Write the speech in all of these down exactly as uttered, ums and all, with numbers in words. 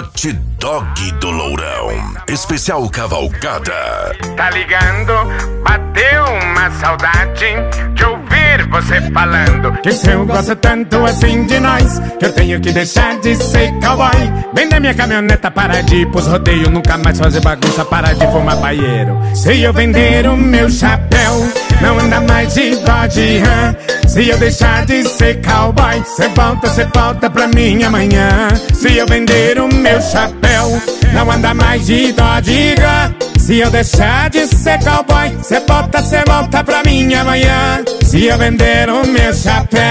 Hot Dog do Lourão, especial cavalgada. Tá ligando? Bateu uma saudade de ouvir você falando que se eu gosto tanto assim de nós, que eu tenho que deixar de ser cowboy. Vender minha caminhoneta, para de ir pros rodeios, nunca mais fazer bagunça, para de fumar paieiro. Se eu vender o meu chapéu, não anda mais de Dodge Ram. Se eu deixar de ser cowboy, cê volta, cê volta pra mim amanhã. Se eu vender o meu chapéu, não anda mais de Dodge Ram. Se eu deixar de ser cowboy, cê volta, cê volta pra mim amanhã. Se eu vender o meu chapéu.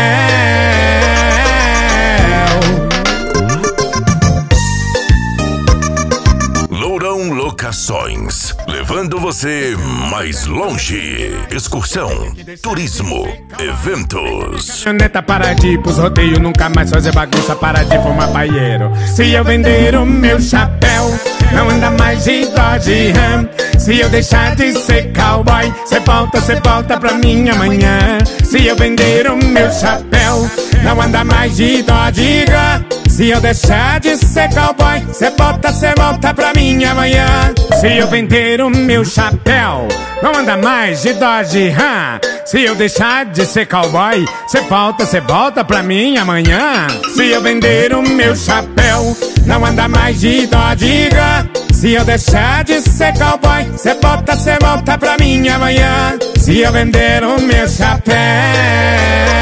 Lourão Locações, levando você mais longe. Excursão, turismo, eventos. Caminhoneta, para de ir pros rodeios, nunca mais fazer bagunça, para de fumar paieiro. Se eu vender o meu chapéu, não anda mais de Dodge Ram. Se eu deixar de ser cowboy, cê volta, cê volta pra mim amanhã. Se eu vender o meu chapéu, não anda mais de Dodge Ram. Se eu deixar de ser cowboy, cê volta, cê volta pra mim amanhã. Se eu vender o meu chapéu, não anda mais de Dodge Ram. Se eu deixar de ser cowboy, cê volta, cê volta pra mim amanhã. Se eu vender o meu chapéu, não anda mais de Dodge Ram. Se eu deixar de ser cowboy, cê volta, cê volta pra mim amanhã. Se eu vender o meu chapéu.